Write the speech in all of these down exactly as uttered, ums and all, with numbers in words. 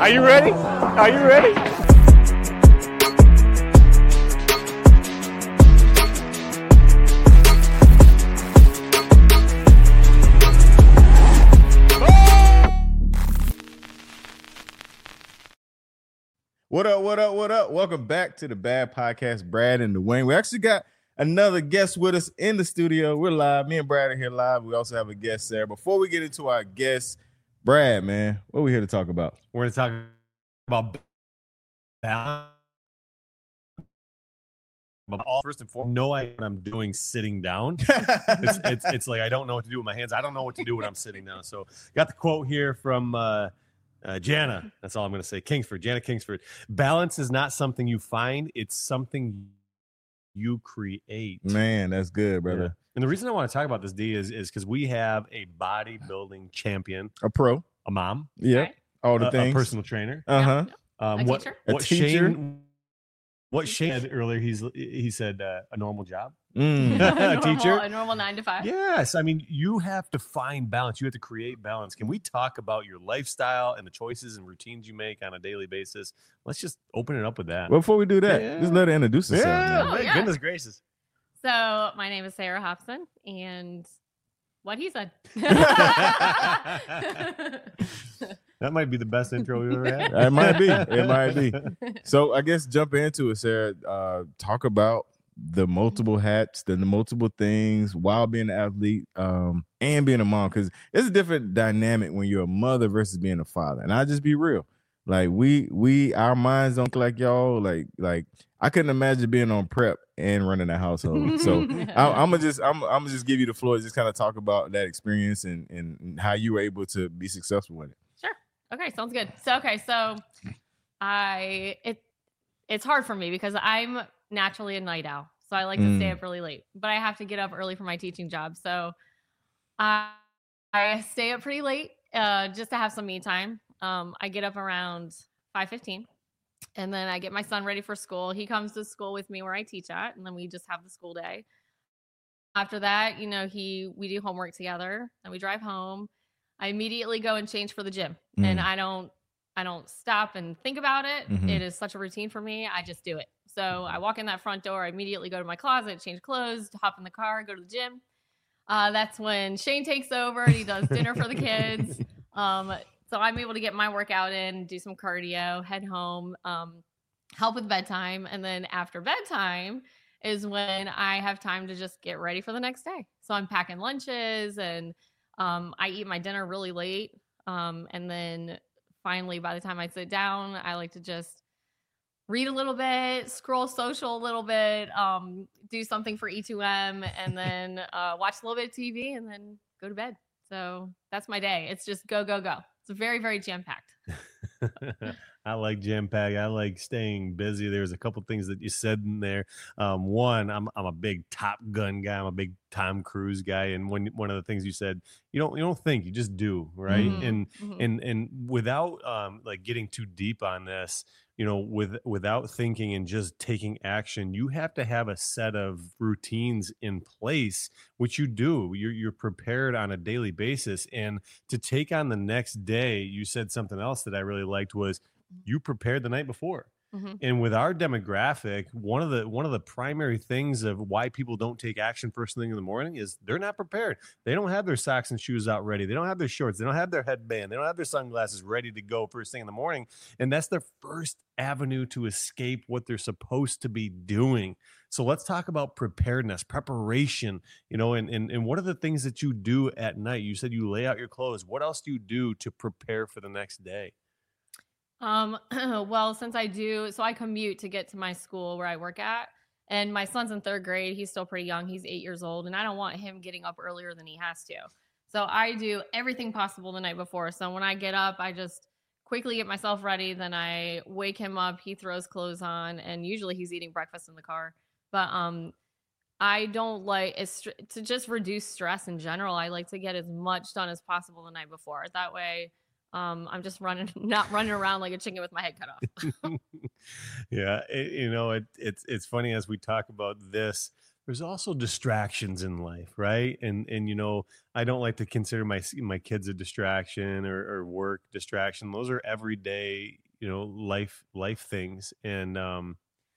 Are you ready? Are you ready? What up, what up, what up? Welcome back to the Bad Podcast, Brad and Dwayne. We actually got another guest with us in the studio. We're live. Me and Brad are here live. We also have a guest there. Before we get into our guest, Brad, man, what are we here to talk about? We're going to talk about balance. All first and foremost, know what I'm doing sitting down. it's, it's it's like I don't know what to do with my hands. I don't know what to do when I'm sitting down. So got the quote here from uh, uh, Jana. That's all I'm going to say. Kingsford, Jana Kingsford. Balance is not something you find. It's something you create. Man, that's good, brother. Yeah. And the reason I want to talk about this, D, is is because we have a bodybuilding champion, a pro, a mom, yeah, right. all the a, things, a personal trainer, uh huh. Um, a what teacher? what a teacher? Shane what Shane said earlier? He's he said uh, a normal job, mm. a, a normal, teacher, a normal nine to five. Yes, I mean you have to find balance. You have to create balance. Can we talk about your lifestyle and the choices and routines you make on a daily basis? Let's just open it up with that. Well, before we do that, yeah. just let her introduce herself. Yeah, Oh, man, yeah. goodness gracious. So my name is Sarah Hobson, and what he said. That might be the best intro we've ever had. It might be. It might be. So I guess jump into it, Sarah. Uh, talk about the multiple hats, the, the multiple things while being an athlete um, and being a mom, because it's a different dynamic when you're a mother versus being a father. And I'll just be real. Like we, we, our minds don't like y'all. Like, like I couldn't imagine being on prep and running a household. So I, I'm gonna just, I'm, I'm gonna just give you the floor to just kind of talk about that experience and, and how you were able to be successful with it. Sure. Okay, sounds good. So okay, so I it it's hard for me because I'm naturally a night owl, so I like to Mm. stay up really late, but I have to get up early for my teaching job. So I I stay up pretty late uh, just to have some me time. Um, I get up around five fifteen. And then I get my son ready for school. He comes to school with me where I teach at, and then we just have the school day. After that, you know, he we do homework together, and we drive home. I immediately go and change for the gym, Mm. and I don't I don't stop and think about it. Mhm. It is such a routine for me. I just do it. So I walk in that front door, I immediately go to my closet, change clothes, hop in the car, go to the gym. Uh, that's when Shane takes over. He does dinner for the kids. Um, So I'm able to get my workout in, do some cardio, head home, um, help with bedtime. And then after bedtime is when I have time to just get ready for the next day. So I'm packing lunches and um, I eat my dinner really late. Um, and then finally, by the time I sit down, I like to just read a little bit, scroll social a little bit, um, do something for E two M, and then uh, watch a little bit of T V and then go to bed. So that's my day. It's just go, go, go. It's very, very jam-packed. I like jam-packed. I like staying busy. There's a couple things that you said in there. Um, one, I'm I'm a big Top Gun guy. I'm a big Tom Cruise guy. And when one of the things you said, you don't you don't think, you just do, right? Mhm. And Mhm. and and without um like getting too deep on this, you know, with without thinking and just taking action, you have to have a set of routines in place, which you do. You're you're prepared on a daily basis. And to take on the next day, you said something else that I really liked was you prepared the night before. Mhm. And with our demographic, one of the one of the primary things of why people don't take action first thing in the morning is they're not prepared. They don't have their socks and shoes out ready. They don't have their shorts. They don't have their headband. They don't have their sunglasses ready to go first thing in the morning. And that's their first avenue to escape what they're supposed to be doing. So let's talk about preparedness, preparation, you know, and, and, and what are the things that you do at night? You said you lay out your clothes. What else do you do to prepare for the next day? Um, well, since I do, so I commute to get to my school where I work at, and my son's in third grade. He's still pretty young. He's eight years old, and I don't want him getting up earlier than he has to. So I do everything possible the night before. So when I get up, I just quickly get myself ready. Then I wake him up. He throws clothes on, and usually he's eating breakfast in the car. But um, I don't like it's to just reduce stress in general. I like to get as much done as possible the night before. That way. Um, I'm just running, not running around like a chicken with my head cut off. Yeah, it, you know, it, it's it's funny as we talk about this. there's also distractions in life, right? And and you know, I don't like to consider my my kids a distraction or, or work distraction. Those are everyday, you know, life life things. And um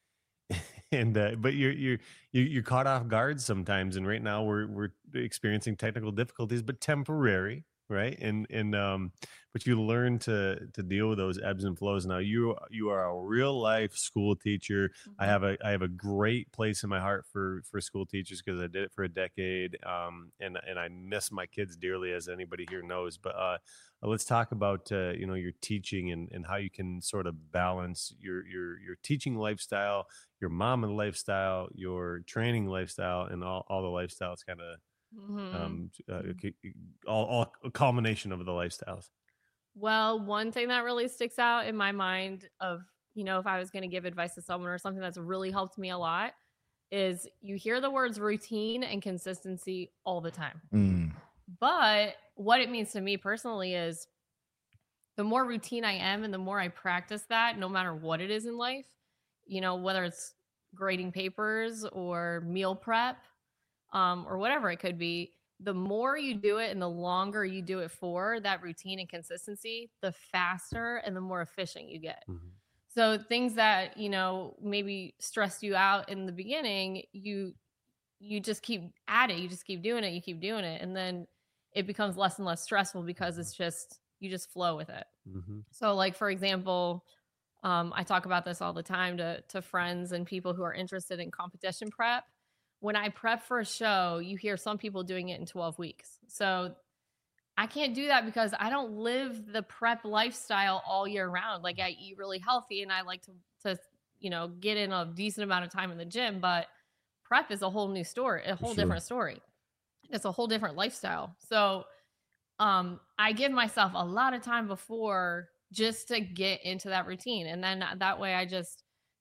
and uh, but you're you're you- you're caught off guard sometimes. And right now we're we're experiencing technical difficulties, but temporary, right? And and um, but you learn to to deal with those ebbs and flows. Now you you are a real life school teacher. I have a I have a great place in my heart for for school teachers because I did it for a decade, um, and and I miss my kids dearly, as anybody here knows. But uh, let's talk about uh, you know, your teaching and, and how you can sort of balance your your your teaching lifestyle, your mom and lifestyle, your training lifestyle, and all, all the lifestyles kind of Mhm. um uh, c- c- all, all a culmination of the lifestyles. Well, one thing that really sticks out in my mind of, you know, if I was going to give advice to someone or something that's really helped me a lot is you hear the words routine and consistency all the time. Mm. But what it means to me personally is the more routine I am and the more I practice that, no matter what it is in life, you know, whether it's grading papers or meal prep, um, or whatever it could be, the more you do it and the longer you do it for that routine and consistency, the faster and the more efficient you get. Mhm. So things that, you know, maybe stressed you out in the beginning, you you just keep at it, you just keep doing it, you keep doing it, and then it becomes less and less stressful because it's just you just flow with it. Mhm. So like for example, um, I talk about this all the time to to friends and people who are interested in competition prep. When I prep for a show, you hear some people doing it in twelve weeks. So I can't do that because I don't live the prep lifestyle all year round. Like I eat really healthy and I like to to you know get in a decent amount of time in the gym, but prep is a whole new story, a whole Sure. different story. It's a whole different lifestyle. So um I give myself a lot of time before just to get into that routine. And then that way I just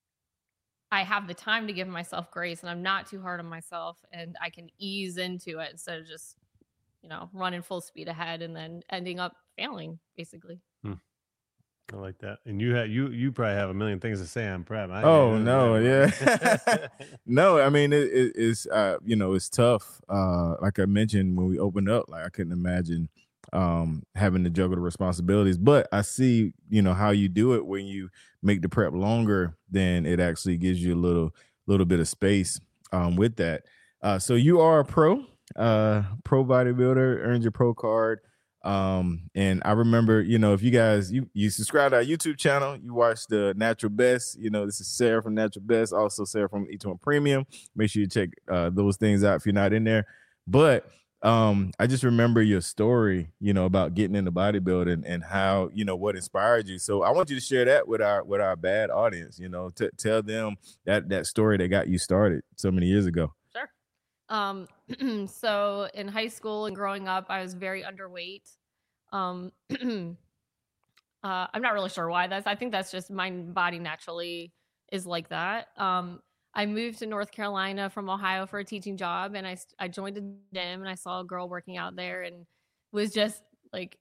I have the time to give myself grace and I'm not too hard on myself and I can ease into it instead of just, you know, running full speed ahead and then ending up failing basically. I like that. And you have you you probably have a million things to say on prep. I ain't Oh none no, of yeah. that. No, I mean it, it, it's uh you know, it's tough. Uh like I mentioned when we opened up, like I couldn't imagine um having to juggle the responsibilities. But I see, you know, how you do it when you make the prep longer, then it actually gives you a little little bit of space um with that. Uh so you are a pro, uh pro bodybuilder, earned your pro card. Um, and I remember, you know, if you guys you you subscribe to our YouTube channel, you watch the Natural Best. You know, this is Sarah from Natural Best, also Sarah from Eat to Win Premium. Make sure you check uh, those things out if you're not in there. But um, I just remember your story, you know, about getting into bodybuilding and how, you know, what inspired you. So I want you to share that with our with our bad audience. You know, to tell them that that story that got you started so many years ago. Sure. Um, so in high school and growing up, I was very underweight. Um, uh, I'm not really sure why that's. I think that's just my body naturally is like that. Um, I moved to North Carolina from Ohio for a teaching job, and I st- I joined a gym, and I saw a girl working out there, and was just like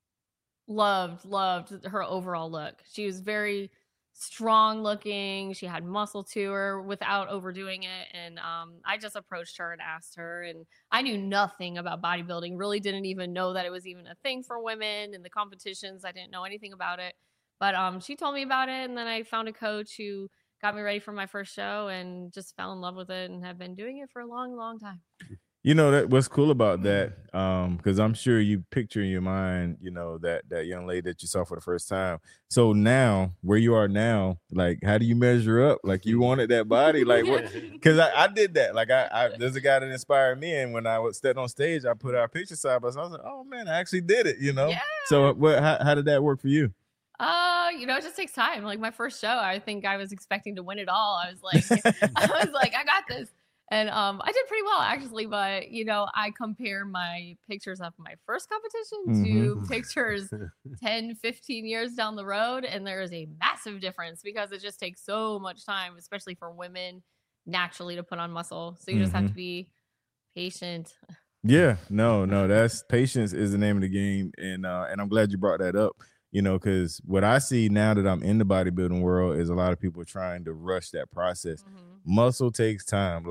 loved loved her overall look. She was very strong looking. She had muscle to her without overdoing it. And um, I just approached her and asked her. And I knew nothing about bodybuilding, really didn't even know that it was even a thing for women in the competitions. I didn't know anything about it. But um, she told me about it. And then I found a coach who got me ready for my first show and just fell in love with it and have been doing it for a long, long time. You know that what's cool about that, um, because I'm sure you picture in your mind, you know, that that young lady that you saw for the first time. So now, where you are now, like, how do you measure up? Like, you wanted that body, like, what? Because I, I did that. Like, I, I there's a guy that inspired me, and when I was stepped on stage, I put our picture side by side. I was like, oh man, I actually did it. You know. Yeah. So, what? How, how did that work for you? Uh, you know, it just takes time. Like my first show, I think I was expecting to win it all. I was like, I was like, I got this. And um, I did pretty well actually, but you know, I compare my pictures of my first competition to Mhm. pictures ten, fifteen years down the road. And there is a massive difference because it just takes so much time, especially for women naturally to put on muscle. So you just have Mhm. to be patient. Yeah, no, no, that's patience is the name of the game, and uh, and I'm glad you brought that up. You know, because what I see now that I'm in the bodybuilding world is a lot of people trying to rush that process. Mhm. Muscle takes time. Like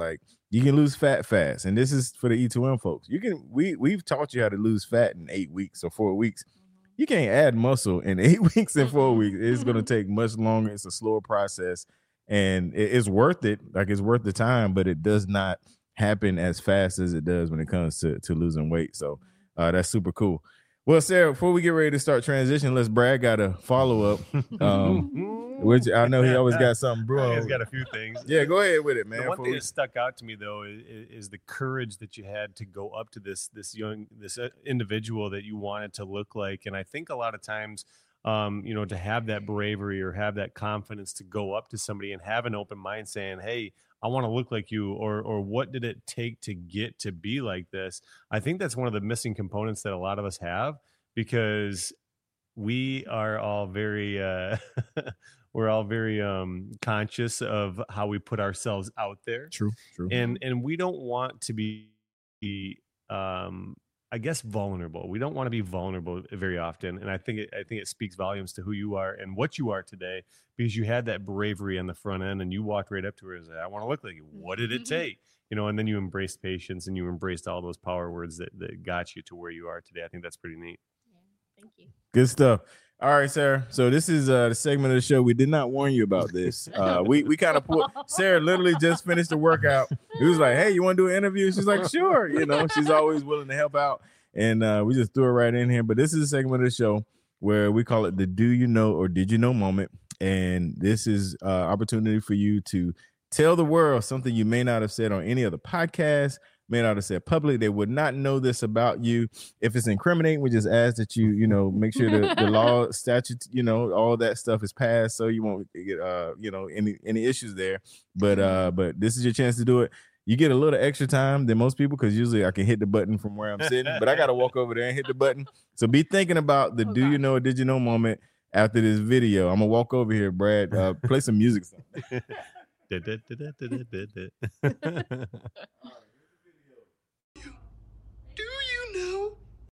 You can lose fat fast, and this is for the E two M folks. You can we we've taught you how to lose fat in eight weeks or four weeks. You can't add muscle in eight weeks and four weeks. It's going to take much longer. It's a slower process, and it, it's worth it. Like it's worth the time, but it does not happen as fast as it does when it comes to to losing weight. So uh, that's super cool. Well, Sarah, before we get ready to start transition, let's Brad got a follow up. Um, which I know he always got something brewing. He's got a few things. Yeah, go ahead with it, man. The one thing we... that stuck out to me though is, is the courage that you had to go up to this this young this individual that you wanted to look like, and I think a lot of times, um, you know, to have that bravery or have that confidence to go up to somebody and have an open mind, saying, "Hey, I want to look like you," or or what did it take to get to be like this? I think that's one of the missing components that a lot of us have, because we are all very uh we're all very um conscious of how we put ourselves out there. True, true. And and we don't want to be um I guess vulnerable. We don't want to be vulnerable very often. And I think it, I think it speaks volumes to who you are and what you are today, because you had that bravery on the front end and you walked right up to her and said, "I want to look like you." What did it take? You know, and then you embraced patience and you embraced all those power words that, that got you to where you are today. I think that's pretty neat. Yeah, thank you. Good stuff. All right, Sarah. So this is uh, the segment of the show. We did not warn you about this. Uh, we we kind of put Sarah literally just finished the workout. He was like, "Hey, you want to do an interview?" She's like, "Sure." You know, she's always willing to help out, and uh, we just threw her right in here. But this is a segment of the show where we call it the "Do You Know or Did You Know" moment, and this is uh, opportunity for you to tell the world something you may not have said on any other podcast. May not have said publicly. They would not know this about you. If it's incriminating, we just ask that you, you know, make sure the, the law, statute, you know, all that stuff is passed, so you won't get, uh, you know, any any issues there. But uh, but this is your chance to do it. You get a little extra time than most people, because usually I can hit the button from where I'm sitting, but I got to walk over there and hit the button. So be thinking about the oh, "Do God. You Know or Did You Know" moment after this video. I'm gonna walk over here, Brad. Uh, play some music. Do you know?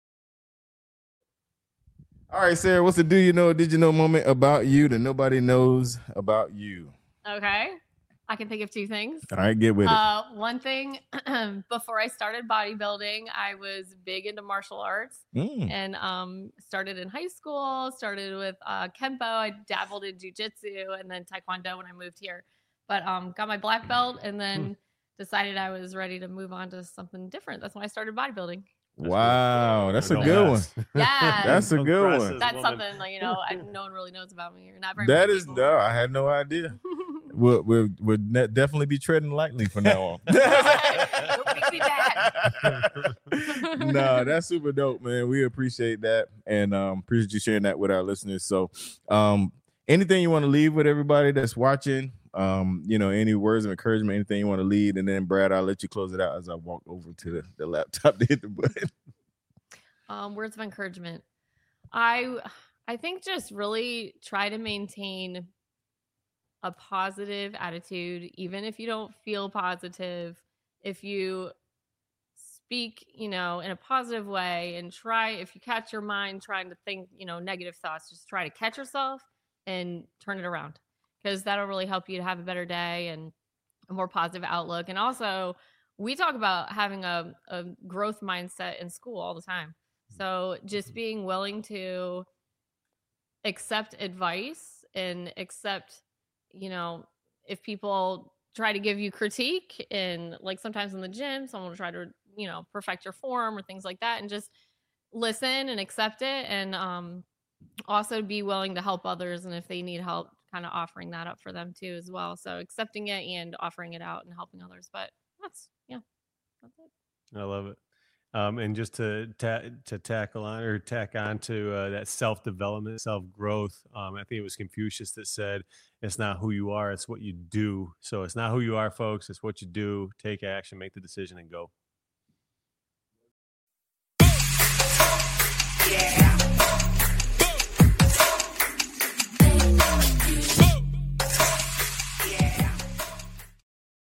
All right, Sarah, what's the "Do You Know or Did You Know" moment about you that nobody knows about you? Okay. I can think of two things. All right, get with uh, it. One thing, before I started bodybuilding, I was big into martial arts mm. and um, started in high school, started with uh, Kempo. I dabbled in jiu-jitsu and then Taekwondo when I moved here. But um, got my black belt and then mm. decided I was ready to move on to something different. That's when I started bodybuilding. Wow, that's a good one. Yeah, that's a good one. That's something like, you know, I, no one really knows about me, or not very. That is no, I had no idea. we'll we'll, we'll definitely be treading lightly from now on. Don't make me bad. No, that's super dope, man. We appreciate that, and um, appreciate you sharing that with our listeners. So, um, anything you want to leave with everybody that's watching? Um, you know, any words of encouragement, anything you want to lead, and then Brad, I'll let you close it out as I walk over to the, the laptop to hit the button. Um, words of encouragement. I I think just really try to maintain a positive attitude, even if you don't feel positive. If you speak, you know, in a positive way, and try, if you catch your mind trying to think, you know, negative thoughts, just try to catch yourself and turn it around. Because that'll really help you to have a better day and a more positive outlook. And also, we talk about having a, a growth mindset in school all the time. So just being willing to accept advice and accept, you know, if people try to give you critique, and like sometimes in the gym, someone will try to, you know, perfect your form or things like that, and just listen and accept it. And um, also be willing to help others. And if they need help, kind of offering that up for them too as well. So accepting it and offering it out and helping others. But that's, yeah, that's it. I love it. Um, and just to ta- to tackle on or tack on to uh, that self-development, self-growth. Um, I think it was Confucius that said, "It's not who you are, it's what you do." So it's not who you are, folks. It's what you do. Take action, make the decision, and go.